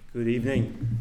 Good evening.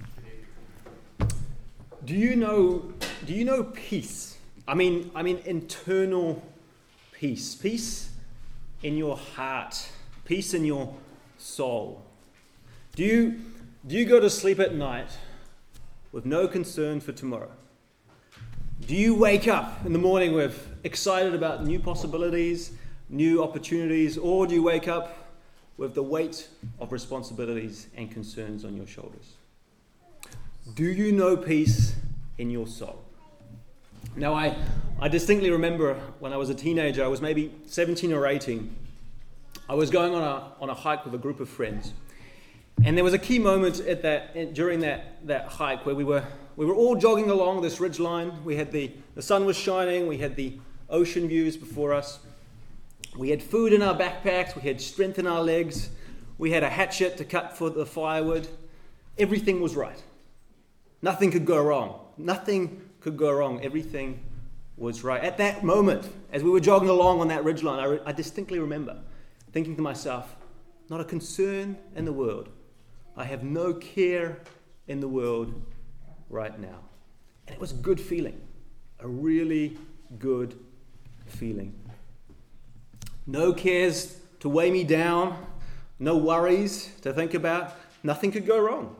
Do you know peace? I mean internal peace. Peace in your heart, peace in your soul. Do you go to sleep at night with no concern for tomorrow? Do you wake up in the morning with excited about new possibilities, new opportunities, or do you wake up with the weight of responsibilities and concerns on your shoulders? Do you know peace in your soul? Now, I distinctly remember when I was a teenager, I was maybe 17 or 18. I was going on a hike with a group of friends. And there was a key moment during that hike where we were all jogging along this ridge line. We had the sun was shining, we had the ocean views before us. We had food in our backpacks, we had strength in our legs, we had a hatchet to cut for the firewood. Everything was right. Nothing could go wrong. Nothing could go wrong. Everything was right. At that moment, as we were jogging along on that ridgeline, I distinctly remember thinking to myself, not a concern in the world. I have no care in the world right now. And it was a good feeling, a really good feeling. No cares to weigh me down, no worries to think about. Nothing could go wrong.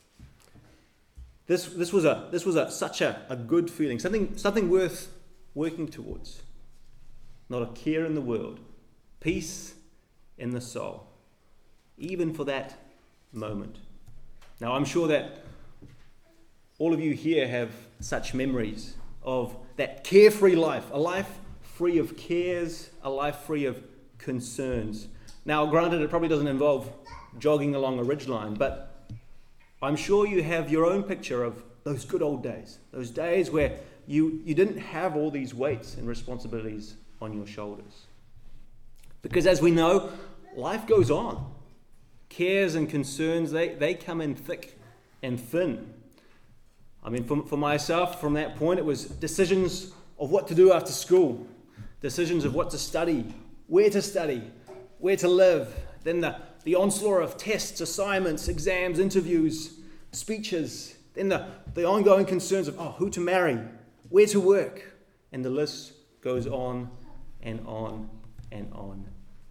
This was such a good feeling, something worth working towards. Not a care in the world, peace in the soul, even for that moment. Now, I'm sure that all of you here have such memories of that carefree life, a life free of cares, a life free of concerns. Now, granted, it probably doesn't involve jogging along a ridgeline, but I'm sure you have your own picture of those good old days, those days where you didn't have all these weights and responsibilities on your shoulders. Because as we know, life goes on. Cares and concerns, they come in thick and thin. I mean, for myself, from that point, it was decisions of what to do after school, decisions of what to study, where to live, then the onslaught of tests, assignments, exams, interviews, speeches, then the ongoing concerns of who to marry, where to work, and the list goes on and on and on.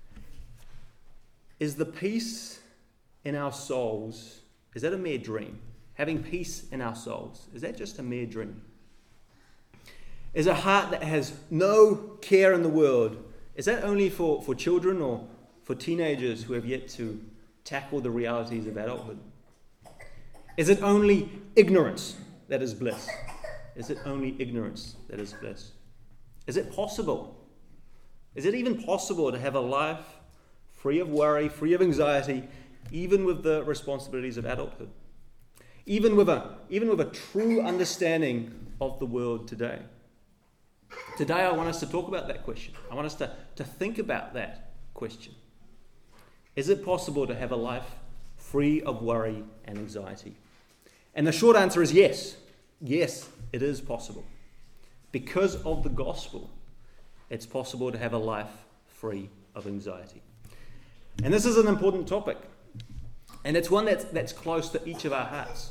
Is the peace in our souls, is that a mere dream? Having peace in our souls, is that just a mere dream? Is a heart that has no care in the world, is that only for children or for teenagers who have yet to tackle the realities of adulthood? Is it only ignorance that is bliss? Is it only ignorance that is bliss? Is it possible? Is it even possible to have a life free of worry, free of anxiety, even with the responsibilities of adulthood? Even with a true understanding of the world today? Today I want us to talk about that question. I want us to think about that question. Is it possible to have a life free of worry and anxiety? And the short answer is yes. Yes, it is possible. Because of the gospel, it's possible to have a life free of anxiety. And this is an important topic. And it's one that's close to each of our hearts.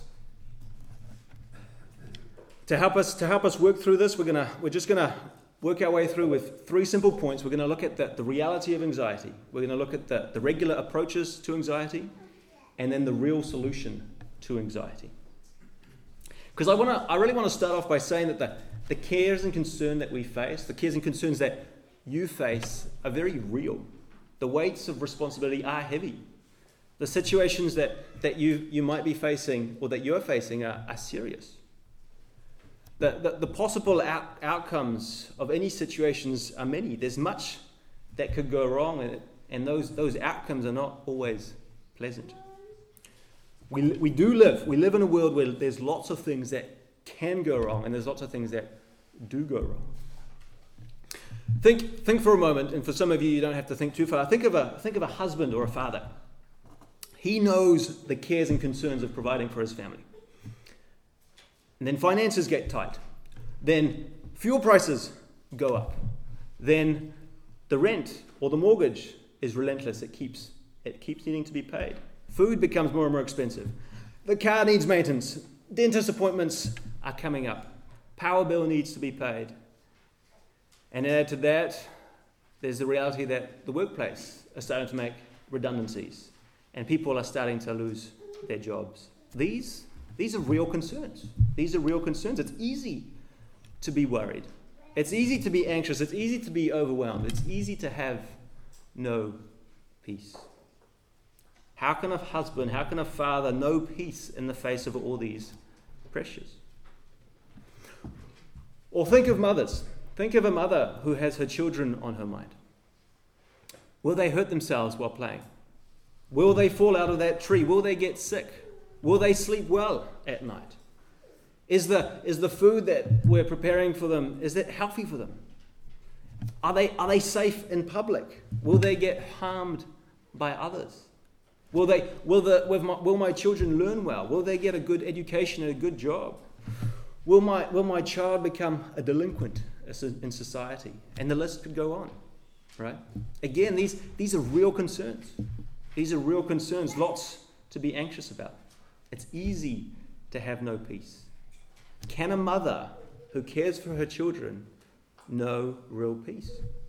To help us work through this, we're just gonna work our way through with 3 simple points. We're going to look at the reality of anxiety. We're going to look at the regular approaches to anxiety, and then the real solution to anxiety. Because I really want to start off by saying that the cares and concern that we face, the cares and concerns that you face, are very real. The weights of responsibility are heavy. The situations that you might be facing or that you're facing are serious. The possible outcomes of any situations are many. There's much that could go wrong, and those outcomes are not always pleasant. We live in a world where there's lots of things that can go wrong, and there's lots of things that do go wrong. Think for a moment, and for some of you don't have to think too far. Think of a husband or a father. He knows the cares and concerns of providing for his family. And then finances get tight. Then fuel prices go up. Then the rent or the mortgage is relentless. It keeps needing to be paid. Food becomes more and more expensive. The car needs maintenance. Dentist appointments are coming up. Power bill needs to be paid. And add to that, there's the reality that the workplace is starting to make redundancies and people are starting to lose their jobs. These are real concerns. These are real concerns. It's easy to be worried. It's easy to be anxious. It's easy to be overwhelmed. It's easy to have no peace. How can a husband, how can a father know peace in the face of all these pressures? Or think of mothers. Think of a mother who has her children on her mind. Will they hurt themselves while playing? Will they fall out of that tree? Will they get sick? Will they sleep well at night? Is the food that we're preparing for them, is it healthy for them? Are they safe in public? Will they get harmed by others? Will my children learn well? Will they get a good education and a good job? Will my child become a delinquent in society? And the list could go on, right? Again, these are real concerns. These are real concerns, lots to be anxious about. It's easy to have no peace. Can a mother who cares for her children know real peace?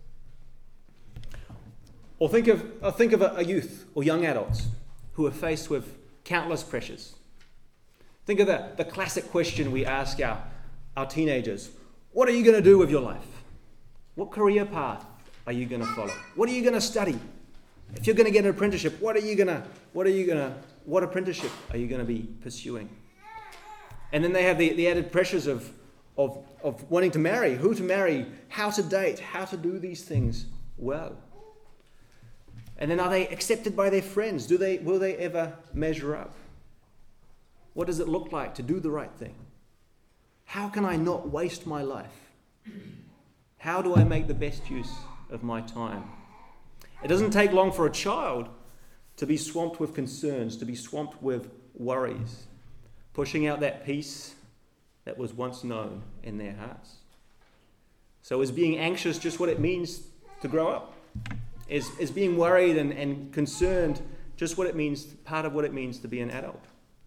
Or think of a youth or young adults who are faced with countless pressures. Think of the classic question we ask our teenagers. What are you going to do with your life? What career path are you going to follow? What are you going to study? If you're going to get an apprenticeship, what apprenticeship are you going to be pursuing? And then they have the added pressures of wanting to marry, who to marry, how to date, how to do these things well. And then are they accepted by their friends? Will they ever measure up? What does it look like to do the right thing? How can I not waste my life? How do I make the best use of my time? It doesn't take long for a child to be swamped with concerns, to be swamped with worries, pushing out that peace that was once known in their hearts. So is being anxious just what it means to grow up? Is being worried and concerned just what it means, part of what it means to be an adult?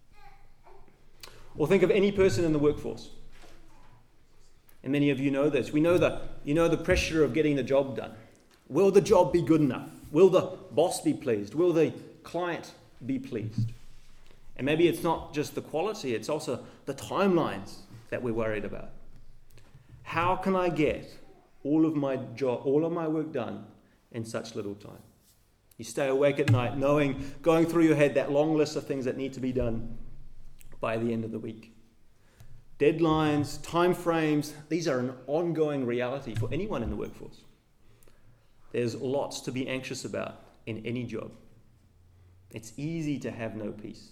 Or think of any person in the workforce. And many of you know this. You know the pressure of getting the job done. Will the job be good enough? Will the boss be pleased? Will the client be pleased? And maybe it's not just the quality, it's also the timelines that we're worried about. How can I get all of my work done in such little time? You stay awake at night going through your head that long list of things that need to be done by the end of the week. Deadlines, time frames, these are an ongoing reality for anyone in the workforce. There's lots to be anxious about in any job. It's easy to have no peace.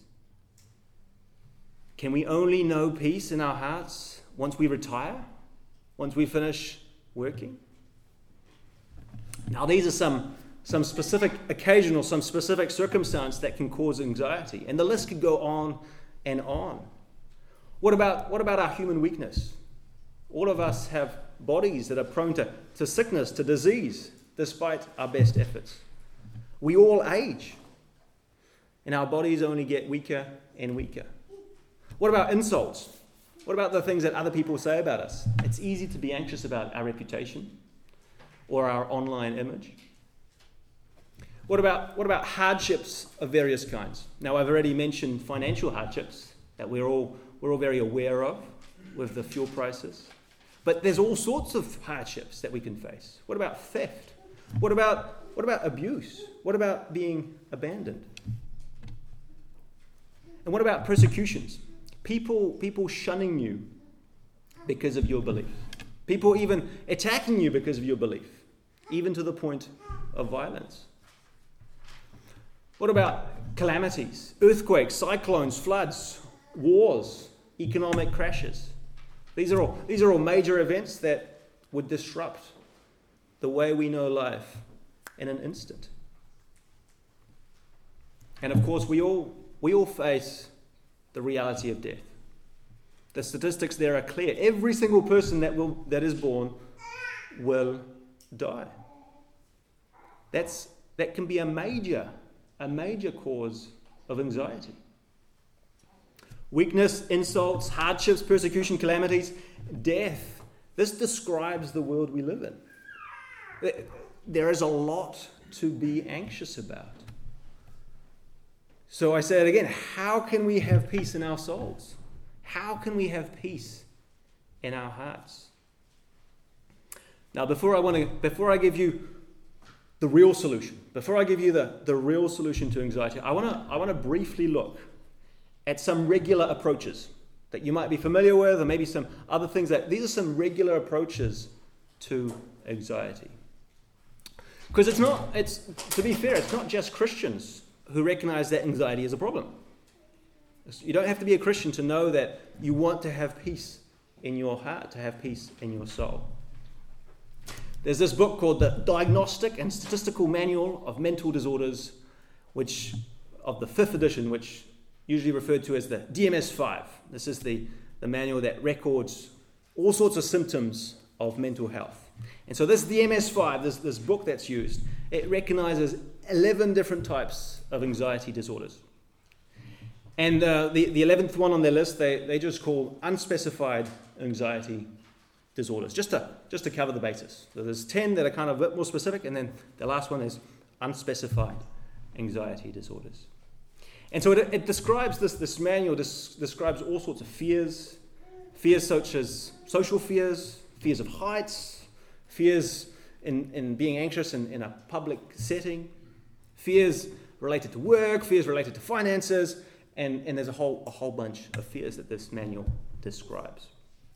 Can we only know peace in our hearts once we retire? Once we finish working? Now, these are some specific occasion or some specific circumstance that can cause anxiety, and the list could go on and on. What about our human weakness? All of us have bodies that are prone to sickness, to disease, despite our best efforts. We all age, and our bodies only get weaker and weaker. What about insults? What about the things that other people say about us? It's easy to be anxious about our reputation or our online image. What about hardships of various kinds? Now, I've already mentioned financial hardships that we're all very aware of with the fuel prices. But there's all sorts of hardships that we can face. What about theft? What about abuse? What about being abandoned? And what about persecutions? People shunning you because of your belief. People even attacking you because of your belief, even to the point of violence. What about calamities, earthquakes, cyclones, floods, wars, economic crashes? These are all major events that would disrupt the way we know life in an instant. And of course, we all face the reality of death. The statistics there are clear. Every single person that is born will die. That can be a major cause of anxiety. weakness, insults, hardships, persecution, calamities, death. This describes the world we live in. There is a lot to be anxious about. So I say it again, how can we have peace in our souls? How can we have peace in our hearts? Now, before I give you the real solution, before I give you the real solution to anxiety, I want to briefly look at some regular approaches that you might be familiar with, or maybe some other things these are some regular approaches to anxiety. Because to be fair, it's not just Christians who recognize that anxiety is a problem. You don't have to be a Christian to know that you want to have peace in your heart, to have peace in your soul. There's this book called the Diagnostic and Statistical Manual of Mental Disorders, of the 5th edition, which usually referred to as the DMS-5. This is the manual that records all sorts of symptoms of mental health. And so this DMS-5, this book that's used, it recognizes 11 different types of anxiety disorders. And the 11th one on their list, they just call unspecified anxiety disorders, just to cover the basis. So there's 10 that are kind of a bit more specific, and then the last one is unspecified anxiety disorders. And so it describes this manual describes all sorts of fears such as social fears of heights, fears in being anxious in a public setting, fears related to work, fears related to finances, and there's a whole bunch of fears that this manual describes.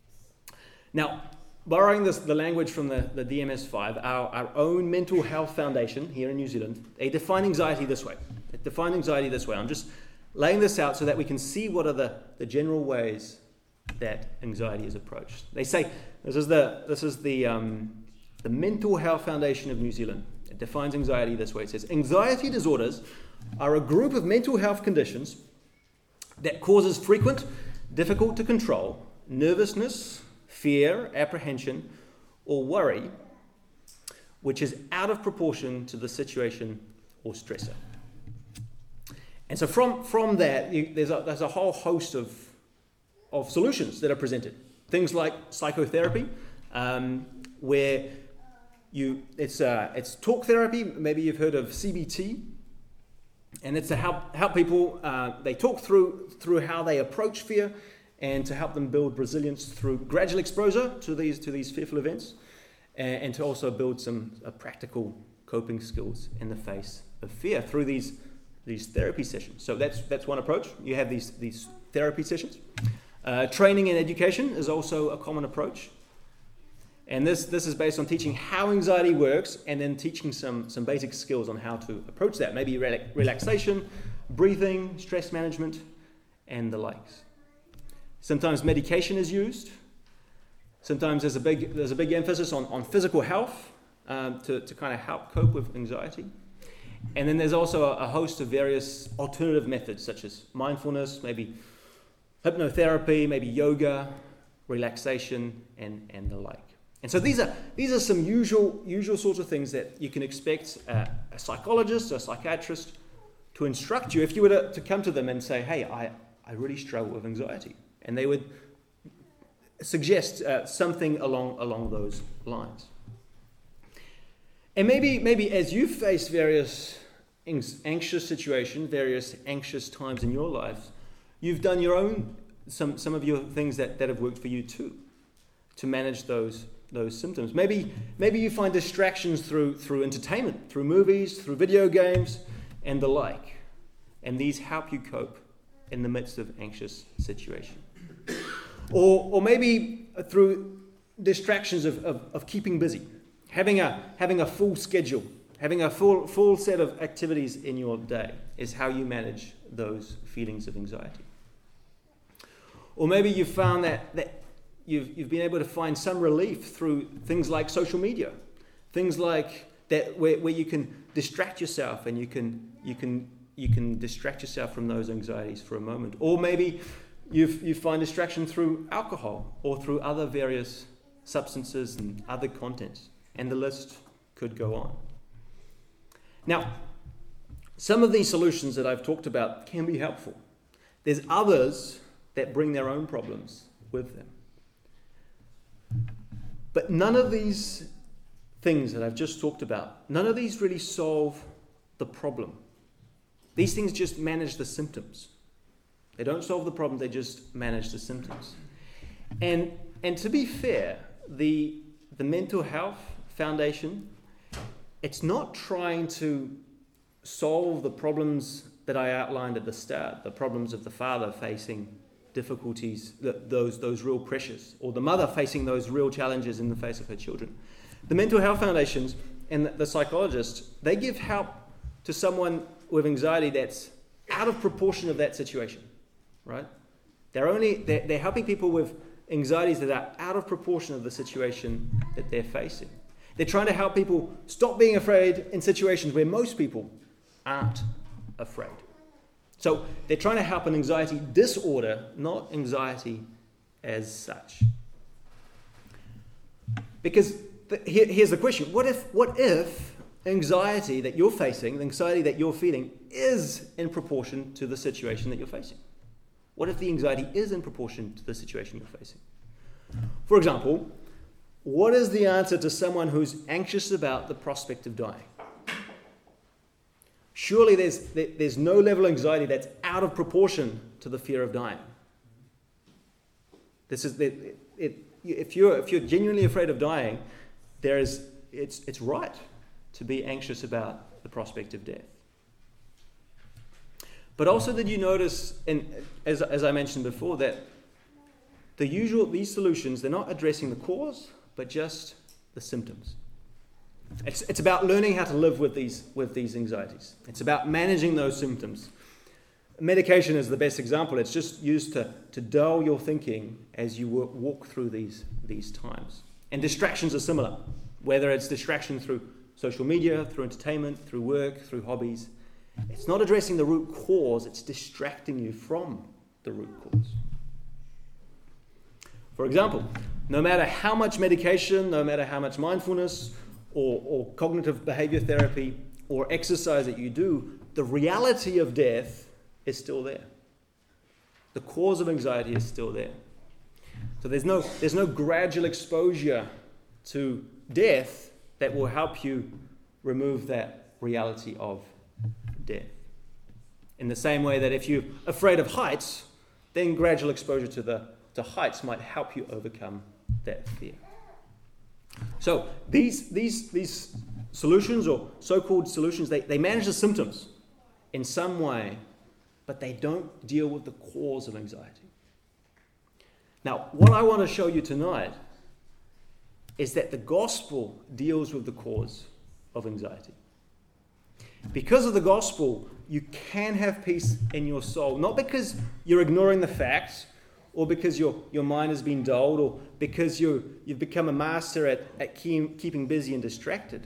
Now, borrowing the language from the DMS-5, our own Mental Health Foundation here in New Zealand, they define anxiety this way. I'm just laying this out so that we can see what are the general ways that anxiety is approached. They say, this is the Mental Health Foundation of New Zealand. It defines anxiety this way. It says, anxiety disorders are a group of mental health conditions that causes frequent, difficult to control, nervousness, fear, apprehension, or worry, which is out of proportion to the situation or stressor. And so from that, there's a whole host of solutions that are presented. Things like psychotherapy, where it's talk therapy. Maybe you've heard of CBT, and it's to help people. They talk through how they approach fear, and to help them build resilience through gradual exposure to these fearful events, and to also build some practical coping skills in the face of fear through these therapy sessions. So that's one approach. You have these therapy sessions. Training and education is also a common approach. And this is based on teaching how anxiety works, and then teaching some basic skills on how to approach that. Maybe relaxation, breathing, stress management, and the likes. Sometimes medication is used. Sometimes there's a big emphasis on physical health to kind of help cope with anxiety. And then there's also a host of various alternative methods, such as mindfulness, maybe hypnotherapy, maybe yoga, relaxation, and the like. And so these are some usual sorts of things that you can expect a psychologist or a psychiatrist to instruct you if you were to come to them and say, hey, I really struggle with anxiety. And they would suggest something along those lines. And maybe as you face various anxious situations, various anxious times in your life, you've done your own, some of your things that have worked for you too, to manage those symptoms. Maybe you find distractions through entertainment, through movies, through video games, and the like. And these help you cope in the midst of anxious situation. Or maybe through distractions of keeping busy, having a full schedule, having a full set of activities in your day is how you manage those feelings of anxiety. Or maybe you've found that you've been able to find some relief through things like social media, things like that where you can distract yourself, and you can distract yourself from those anxieties for a moment. Or maybe you find distraction through alcohol or through other various substances and other contents, and the list could go on. Now, some of these solutions that I've talked about can be helpful. There's others that bring their own problems with them. But none of these things that I've just talked about, none of these really solve the problem. These things just manage the symptoms. They don't solve the problem, they just manage the symptoms. And to be fair, the Mental Health Foundation, it's not trying to solve the problems that I outlined at the start, the problems of the father facing difficulties, those real pressures, or the mother facing those real challenges in the face of her children. The Mental Health Foundations and the psychologists, they give help to someone with anxiety that's out of proportion of that situation, right? They're helping people with anxieties that are out of proportion of the situation that they're facing. They're trying to help people stop being afraid in situations where most people aren't afraid. So they're trying to help an anxiety disorder, not anxiety as such. Because here's the question. What if anxiety that you're facing, the anxiety that you're feeling, is in proportion to the situation that you're facing? What if the anxiety is in proportion to the situation you're facing? For example, what is the answer to someone who's anxious about the prospect of dying? Surely there's no level of anxiety that's out of proportion to the fear of dying. If you're genuinely afraid of dying, it's right to be anxious about the prospect of death. But also, did you notice, as I mentioned before, that these solutions, they're not addressing the cause, but just the symptoms. It's about learning how to live with these anxieties. It's about managing those symptoms. Medication is the best example. It's just used to dull your thinking as you walk through these times. And distractions are similar, whether it's distraction through social media, through entertainment, through work, through hobbies. It's not addressing the root cause, it's distracting you from the root cause. For example, no matter how much medication, no matter how much mindfulness or cognitive behavior therapy or exercise that you do, the reality of death is still there. The cause of anxiety is still there. So there's no gradual exposure to death that will help you remove that reality of death. In the same way that if you're afraid of heights, then gradual exposure to heights might help you overcome that fear. So these solutions, or so-called solutions, they manage the symptoms in some way, but they don't deal with the cause of anxiety. Now, what I want to show you tonight is that the gospel deals with the cause of anxiety. Because of the gospel, you can have peace in your soul, not because you're ignoring the facts, or because your mind has been dulled, or because you've become a master at keeping busy and distracted.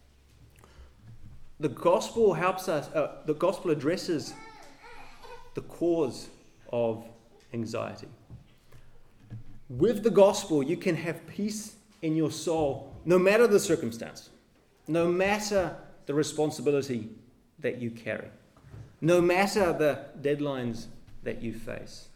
The gospel helps us, the gospel addresses the cause of anxiety. With the gospel, you can have peace in your soul, no matter the circumstance, no matter the responsibility that you carry, no matter the deadlines that you face.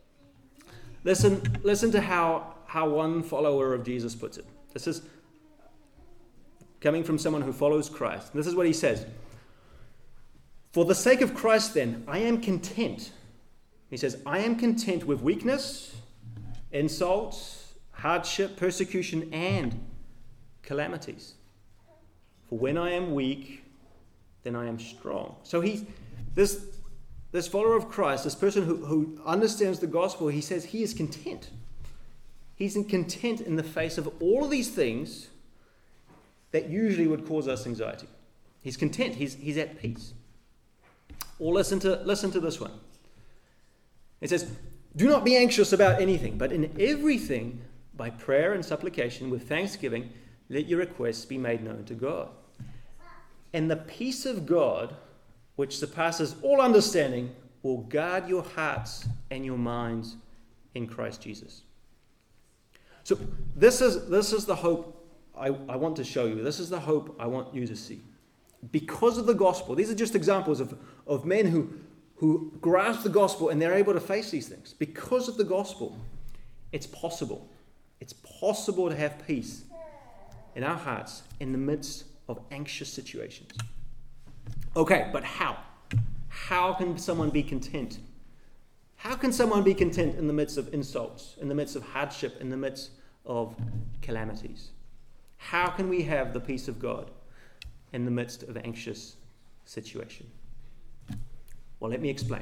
Listen to how one follower of Jesus puts it. This is coming from someone who follows Christ. This is what he says. For the sake of Christ, then, I am content. He says, I am content with weakness, insults, hardship, persecution, and calamities. For when I am weak, then I am strong. So this follower of Christ, this person who understands the gospel, he says he is content. He's content in the face of all of these things that usually would cause us anxiety. He's content. He's at peace. Or listen to this one. It says, do not be anxious about anything, but in everything, by prayer and supplication, with thanksgiving, let your requests be made known to God. And the peace of God, which surpasses all understanding, will guard your hearts and your minds in Christ Jesus. So this is the hope I want to show you. This is the hope I want you to see. Because of the gospel, these are just examples of men who grasp the gospel and they're able to face these things. Because of the gospel, it's possible. It's possible to have peace in our hearts in the midst of anxious situations. Okay, but how? How can someone be content? How can someone be content in the midst of insults, in the midst of hardship, in the midst of calamities? How can we have the peace of God in the midst of anxious situation? Well, let me explain.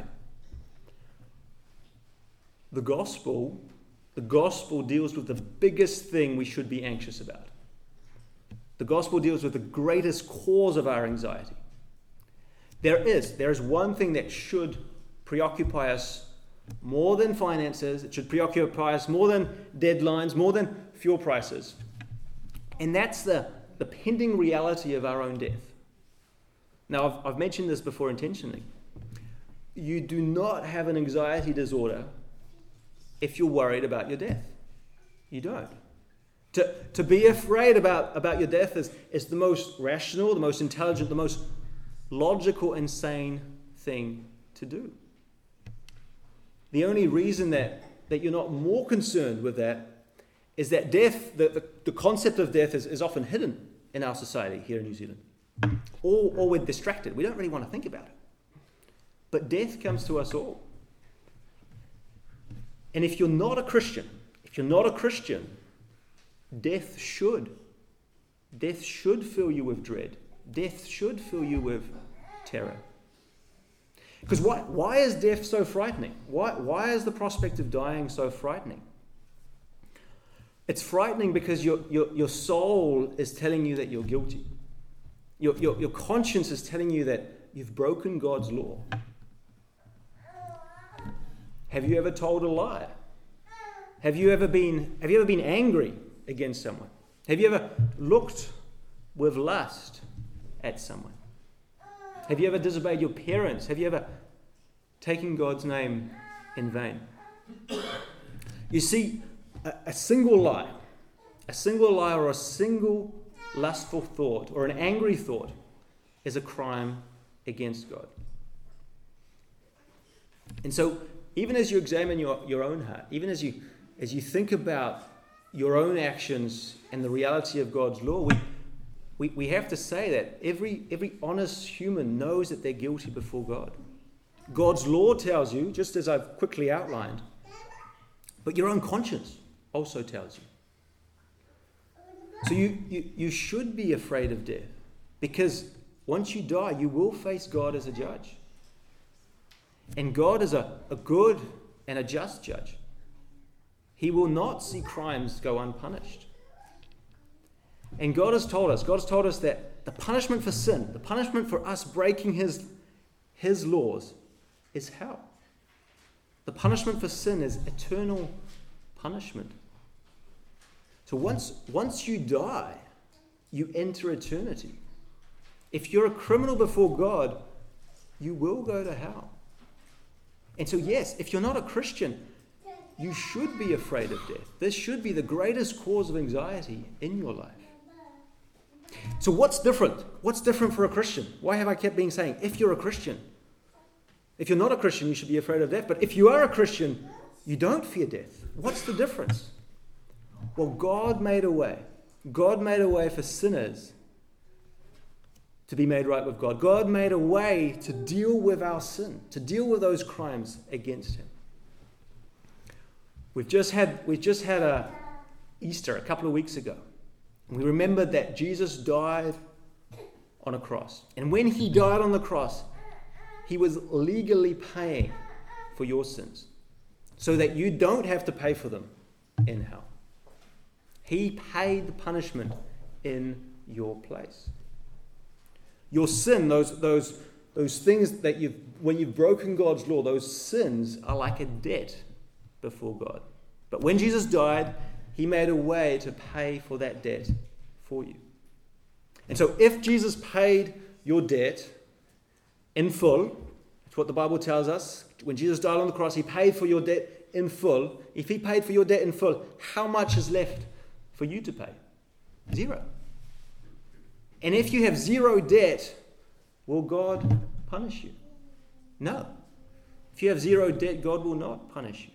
The gospel deals with the biggest thing we should be anxious about. The gospel deals with the greatest cause of our anxiety. There is one thing that should preoccupy us more than finances. It should preoccupy us more than deadlines, more than fuel prices. And that's the pending reality of our own death. Now, I've mentioned this before intentionally. You do not have an anxiety disorder if you're worried about your death. You don't. To be afraid about your death is the most rational, the most intelligent, the most logical and sane thing to do. The only reason that you're not more concerned with that is that death, the concept of death is often hidden in our society here in New Zealand. Or we're distracted. We don't really want to think about it. But death comes to us all. And if you're not a Christian, death should fill you with dread. Death should fill you with terror. Because why is death so frightening? Why is the prospect of dying so frightening? It's frightening because your soul is telling you that you're guilty. Your conscience is telling you that you've broken God's law. Have you ever told a lie? Have you ever been angry against someone? Have you ever looked with lust at someone? Have you ever disobeyed your parents? Have you ever taken God's name in vain? You see, a single lie or a single lustful thought or an angry thought is a crime against God. And so, even as you examine your own heart, even as you think about your own actions and the reality of God's law, we have to say that every honest human knows that they're guilty before God. God's law tells you, just as I've quickly outlined, but your own conscience also tells you. So you should be afraid of death, because once you die, you will face God as a judge. And God is a good and a just judge. He will not see crimes go unpunished. And God has told us that the punishment for sin, the punishment for us breaking His laws, is hell. The punishment for sin is eternal punishment. So once you die, you enter eternity. If you're a criminal before God, you will go to hell. And so yes, if you're not a Christian, you should be afraid of death. This should be the greatest cause of anxiety in your life. So what's different? What's different for a Christian? Why have I kept saying, if you're a Christian? If you're not a Christian, you should be afraid of death. But if you are a Christian, you don't fear death. What's the difference? Well, God made a way. God made a way for sinners to be made right with God. God made a way to deal with our sin, to deal with those crimes against Him. We've just had a Easter a couple of weeks ago. And we remembered that Jesus died on a cross. And when He died on the cross, He was legally paying for your sins so that you don't have to pay for them in hell. He paid the punishment in your place. Your sin, those things that when you've broken God's law, those sins are like a debt before God. But when Jesus died, He made a way to pay for that debt for you. And so if Jesus paid your debt in full, that's what the Bible tells us. When Jesus died on the cross, He paid for your debt in full. If He paid for your debt in full, how much is left for you to pay? Zero. And if you have zero debt, will God punish you? No. If you have zero debt, God will not punish you.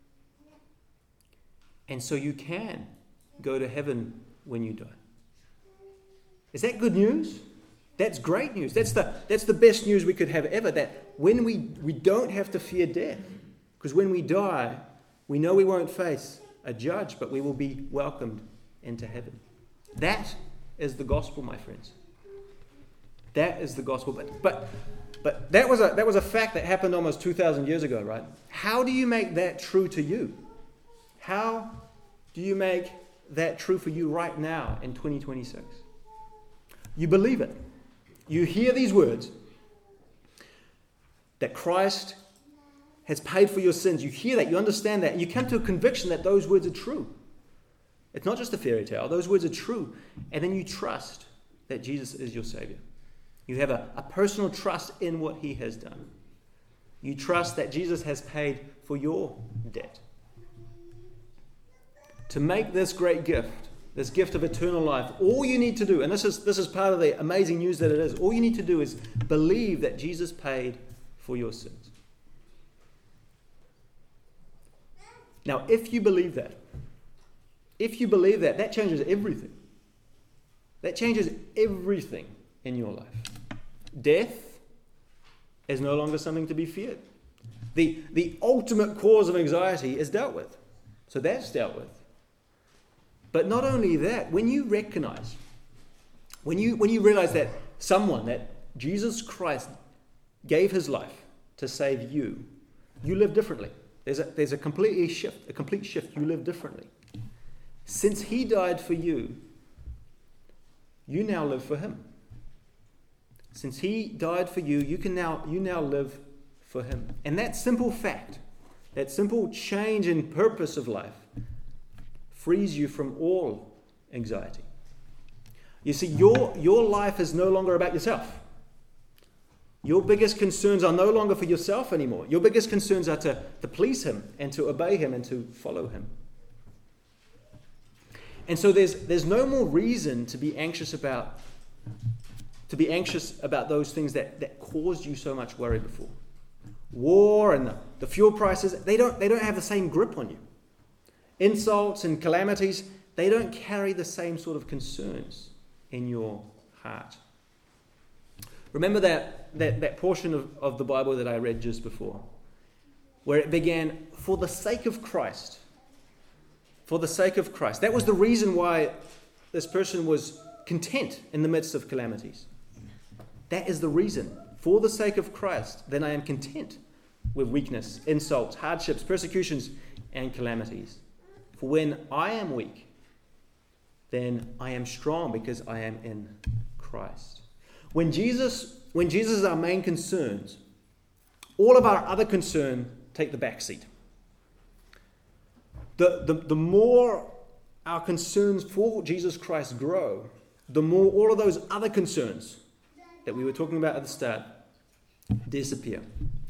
And so you can go to heaven when you die. Is that good news? That's great news. That's the best news we could have ever, that when we don't have to fear death. Because when we die, we know we won't face a judge, but we will be welcomed into heaven. That is the gospel, my friends. That is the gospel. But that was a fact that happened almost 2,000 years ago, right? How do you make that true to you? How do you make that true for you right now in 2026? You believe it. You hear these words that Christ has paid for your sins. You hear that, you understand that, and you come to a conviction that those words are true. It's not just a fairy tale. Those words are true. And then you trust that Jesus is your Savior. You have a personal trust in what he has done. You trust that Jesus has paid for your debt. To make this great gift, this gift of eternal life, all you need to do, and this is part of the amazing news that it is, all you need to do is believe that Jesus paid for your sins. Now, if you believe that, that changes everything. That changes everything in your life. Death is no longer something to be feared. The ultimate cause of anxiety is dealt with. So that's dealt with. But not only that, when you recognize, when you realize that Jesus Christ gave his life to save you, you live differently. There's a complete shift. You live differently. Since he died for you, you now live for him. Since he died for you, you now live for him. And that simple fact, that simple change in purpose of life, frees you from all anxiety. You see, your life is no longer about yourself. Your biggest concerns are no longer for yourself anymore. Your biggest concerns are to please him and to obey him and to follow him. And so there's no more reason to be anxious about those things that caused you so much worry before. War and the fuel prices, they don't have the same grip on you. Insults and calamities, they don't carry the same sort of concerns in your heart. Remember that portion of the Bible that I read just before, where it began, for the sake of Christ. For the sake of Christ. That was the reason why this person was content in the midst of calamities. That is the reason. For the sake of Christ, then I am content with weakness, insults, hardships, persecutions, and calamities. For when I am weak, then I am strong because I am in Christ. When Jesus is our main concerns, all of our other concern take the back seat. The more our concerns for Jesus Christ grow, the more all of those other concerns that we were talking about at the start disappear.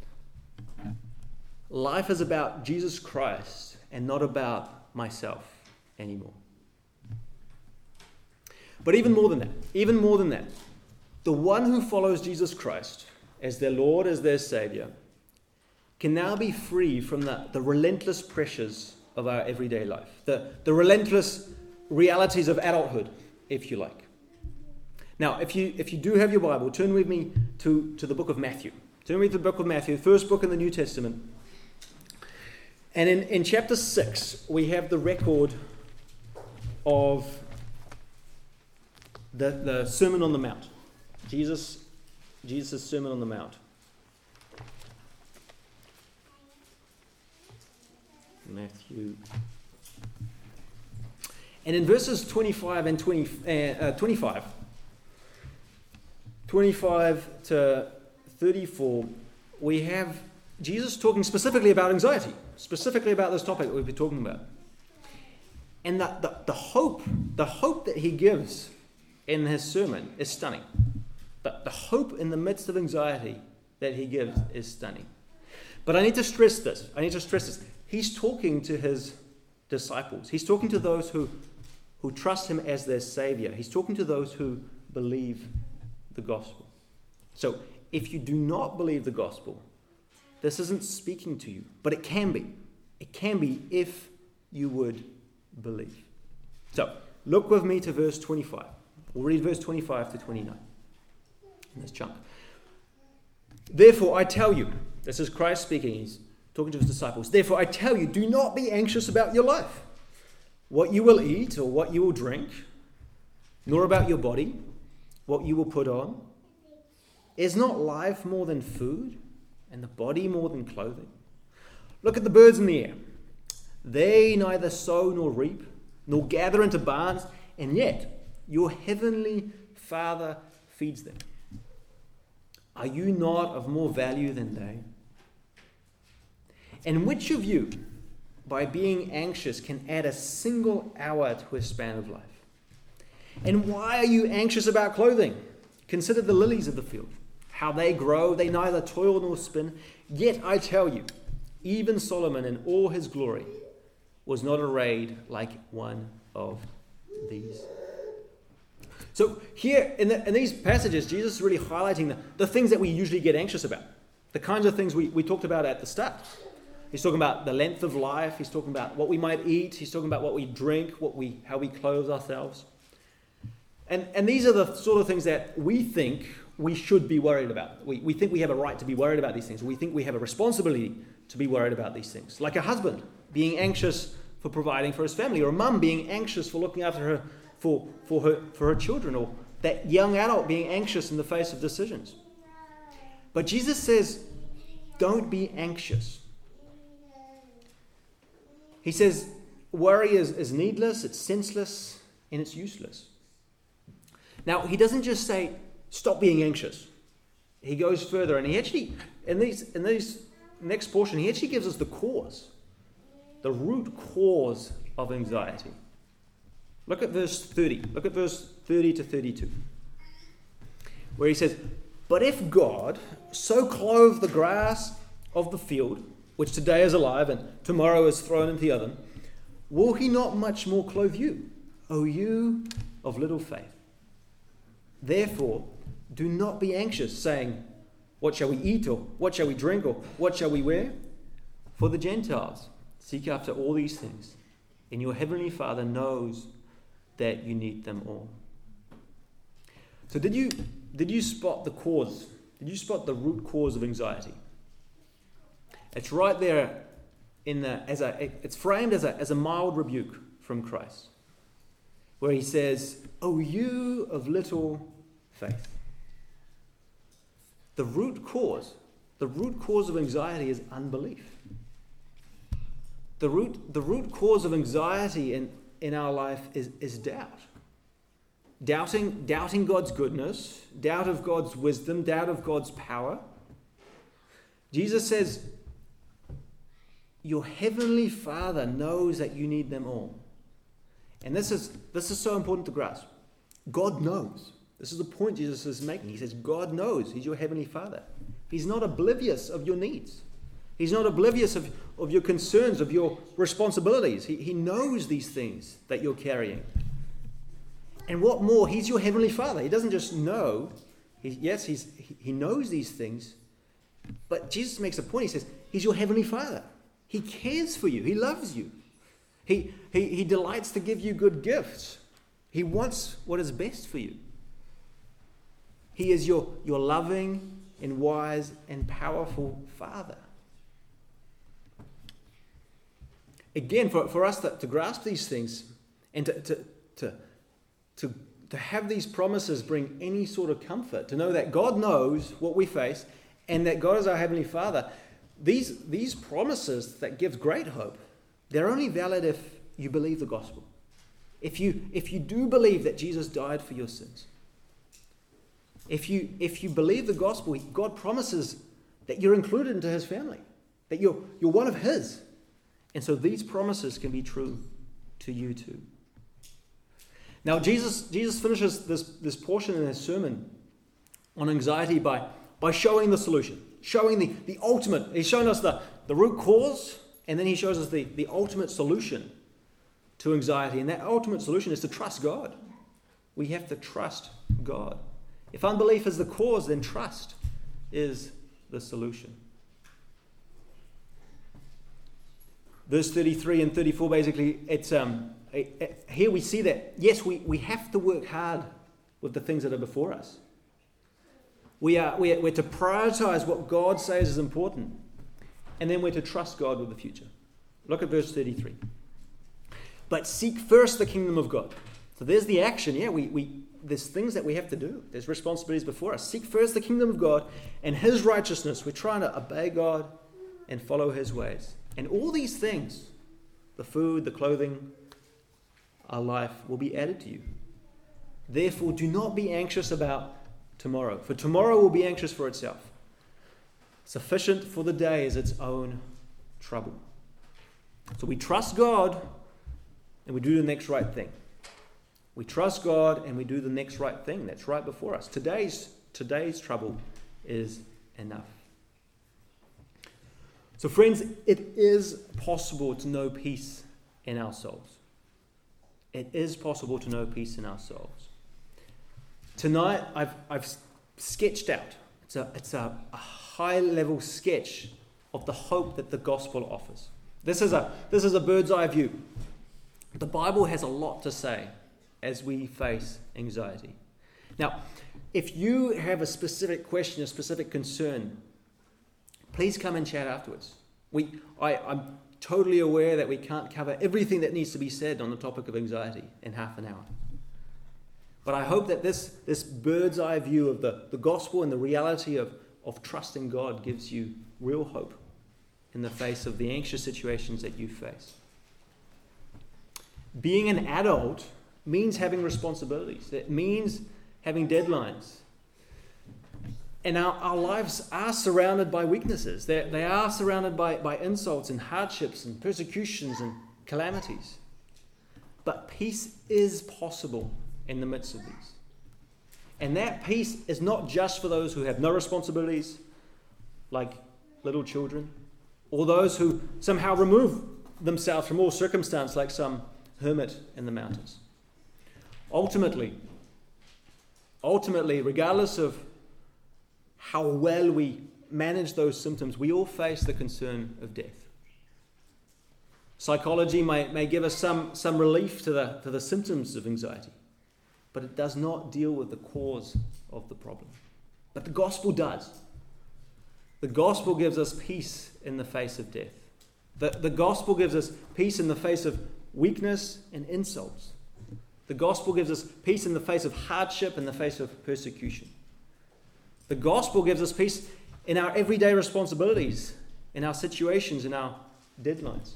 Life is about Jesus Christ and not about myself anymore. But even more than that, the one who follows Jesus Christ as their Lord, as their Savior, can now be free from the relentless pressures of our everyday life, the relentless realities of adulthood, if you like. Now, if you do have your Bible, turn with me to the book of Matthew. Turn with me to the book of Matthew, the first book in the New Testament. And in chapter 6, we have the record of the Sermon on the Mount. Jesus' Sermon on the Mount. Matthew. And in verses 25 and 25 to 34, we have Jesus talking specifically about anxiety, specifically about this topic that we've been talking about. And the hope that he gives in his sermon is stunning. But the hope in the midst of anxiety that he gives is stunning. But I need to stress this. He's talking to his disciples. He's talking to those who trust him as their Savior. He's talking to those who believe the gospel. So if you do not believe the gospel, this isn't speaking to you, but it can be. It can be if you would believe. So, look with me to verse 25. We'll read verse 25 to 29 in this chunk. Therefore, I tell you, this is Christ speaking, he's talking to his disciples. Therefore, I tell you, do not be anxious about your life, what you will eat or what you will drink, nor about your body, what you will put on. Is not life more than food, and the body more than clothing? Look at the birds in the air. They neither sow nor reap, nor gather into barns, and yet your heavenly Father feeds them. Are you not of more value than they? And which of you, by being anxious, can add a single hour to his span of life? And why are you anxious about clothing? Consider the lilies of the field, how they grow, they neither toil nor spin. Yet I tell you, even Solomon in all his glory was not arrayed like one of these. So here in these passages, Jesus is really highlighting the things that we usually get anxious about. The kinds of things we talked about at the start. He's talking about the length of life. He's talking about what we might eat. He's talking about what we drink, how we clothe ourselves. And these are the sort of things that we think we should be worried about. We think we have a right to be worried about these things. We think we have a responsibility to be worried about these things. Like a husband being anxious for providing for his family, or a mum being anxious for looking after her for her children, or that young adult being anxious in the face of decisions. But Jesus says, don't be anxious. He says, worry is needless, it's senseless, and it's useless. Now, he doesn't just say, stop being anxious. He goes further, and he actually, in these next portion, he actually gives us the cause, the root cause of anxiety. Look at verse 30. Look at verse 30 to 32, where he says, but if God so clothe the grass of the field, which today is alive and tomorrow is thrown into the oven, will he not much more clothe you, O you of little faith? Therefore, do not be anxious, saying, what shall we eat, or what shall we drink, or what shall we wear? For the Gentiles seek after all these things, and your heavenly Father knows that you need them all. So did you spot the cause? Did you spot the root cause of anxiety? It's right there it's framed as a mild rebuke from Christ, where he says, "O you of little faith." The root cause of anxiety is unbelief. The root cause of anxiety in our life is doubt. Doubting God's goodness, doubt of God's wisdom, doubt of God's power. Jesus says, your heavenly Father knows that you need them all. And this is so important to grasp. God knows. This is the point Jesus is making. He says, God knows. He's your heavenly Father. He's not oblivious of your needs. He's not oblivious of your concerns, of your responsibilities. He knows these things that you're carrying. And what more, he's your heavenly Father. He doesn't just know. He knows these things. But Jesus makes a point. He says, he's your heavenly Father. He cares for you. He loves you. He delights to give you good gifts. He wants what is best for you. He is your loving and wise and powerful Father. Again, for us to grasp these things and to have these promises bring any sort of comfort, to know that God knows what we face and that God is our Heavenly Father, these promises that give great hope, they're only valid if you believe the gospel. If you do believe that Jesus died for your sins, if you believe the gospel, God promises that you're included into his family, that you're one of his. And so these promises can be true to you too. Now Jesus finishes this portion in his sermon on anxiety by showing the solution, showing the ultimate. He's shown us the root cause, and then he shows us the ultimate solution to anxiety. And that ultimate solution is to trust God. We have to trust God. If unbelief is the cause, then trust is the solution. Verse 33 and 34, basically, it's here we see that, yes, we have to work hard with the things that are before us. We're to prioritize what God says is important, and then we're to trust God with the future. Look at verse 33. But seek first the kingdom of God. So there's the action. Yeah, there's things that we have to do. There's responsibilities before us. Seek first the kingdom of God and His righteousness. We're trying to obey God and follow His ways. And all these things, the food, the clothing, our life, will be added to you. Therefore, do not be anxious about tomorrow, for tomorrow will be anxious for itself. Sufficient for the day is its own trouble. So we trust God and we do the next right thing. We trust God and we do the next right thing that's right before us. Today's trouble is enough. So friends, it is possible to know peace in our souls. It is possible to know peace in our souls. Tonight, I've sketched out. It's a high-level sketch of the hope that the gospel offers. This is a bird's eye view. The Bible has a lot to say as we face anxiety. Now, if you have a specific question, a specific concern, please come and chat afterwards. I'm totally aware that we can't cover everything that needs to be said on the topic of anxiety in half an hour. But I hope that this bird's eye view of the gospel and the reality of trusting God gives you real hope in the face of the anxious situations that you face. Being an adult means having responsibilities. It means having deadlines. And our lives are surrounded by weaknesses. They are surrounded by insults and hardships and persecutions and calamities. But peace is possible in the midst of these. And that peace is not just for those who have no responsibilities, like little children, or those who somehow remove themselves from all circumstance, like some hermit in the mountains. Ultimately, regardless of how well we manage those symptoms, we all face the concern of death. Psychology may give us some relief to the symptoms of anxiety, but it does not deal with the cause of the problem. But the gospel does. The gospel gives us peace in the face of death. The gospel gives us peace in the face of weakness and insults. The gospel gives us peace in the face of hardship, in the face of persecution. The gospel gives us peace in our everyday responsibilities, in our situations, in our deadlines.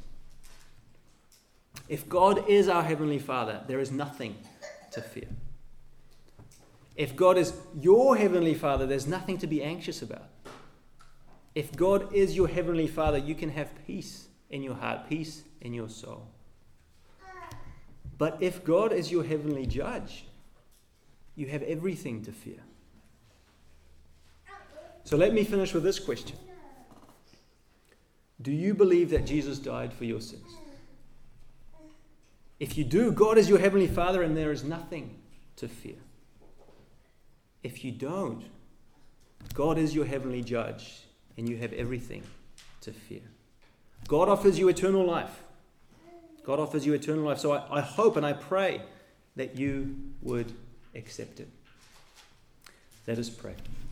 If God is our Heavenly Father, there is nothing to fear. If God is your Heavenly Father, there's nothing to be anxious about. If God is your Heavenly Father, you can have peace in your heart, peace in your soul. But if God is your Heavenly Judge, you have everything to fear. So let me finish with this question. Do you believe that Jesus died for your sins? If you do, God is your Heavenly Father and there is nothing to fear. If you don't, God is your Heavenly Judge and you have everything to fear. God offers you eternal life. God offers you eternal life. So I hope and I pray that you would accept it. Let us pray.